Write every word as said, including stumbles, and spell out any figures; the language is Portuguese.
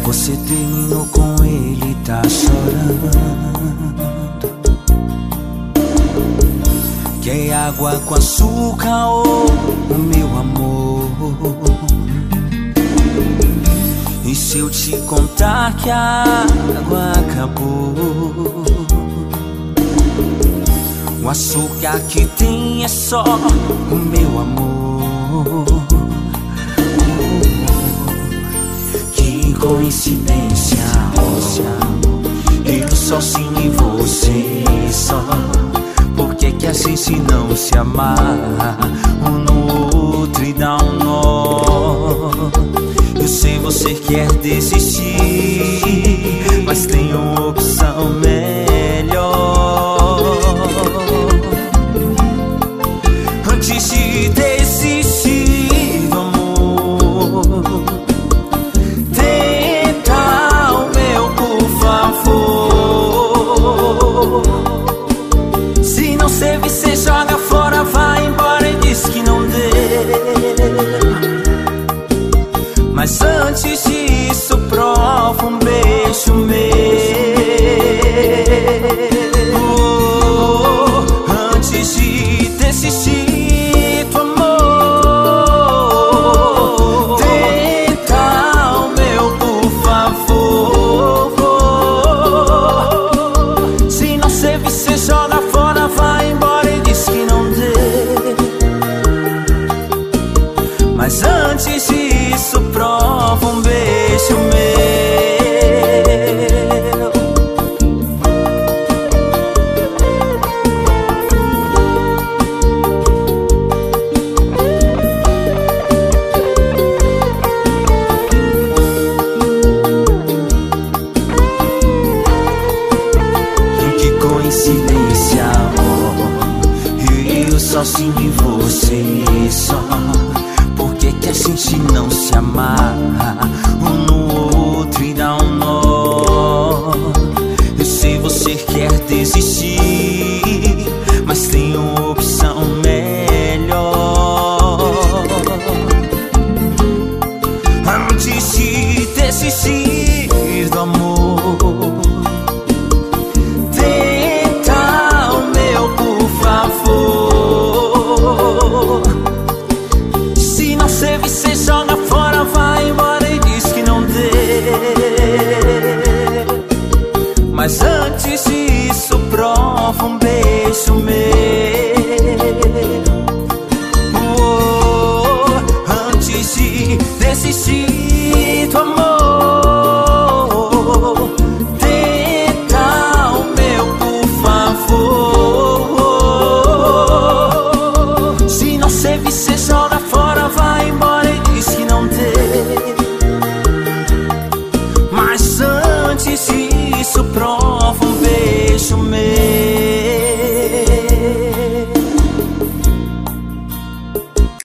Você terminou com ele, tá chorando. Quer água com açúcar ou o meu amor? E se eu te contar que a água acabou? O açúcar que tem é só o meu amor. Que coincidência, eu sozinho e você só. Por que que a gente não se amarra um no outro e dá um nó? Eu sei você quer desistir, mas tem uma opção melhor. Antes de desistir do amor, tenta o meu, por favor. Se não serve, cê joga fora, vai embora e diz que não deu. Mas antes disso, prova um beijo meu. Oh, antes de desistir do amor, tenta o meu, por favor. Se não serve, cê joga fora, vai embora e diz que não deu. Mas antes disso, prova um beijo meu. Que coincidência, amor, eu sozinho e você só. Por que que a gente não se amarra um no outro e dá um nó? Eu sei você quer desistir, mas tem uma opção melhor. Antes de desistir,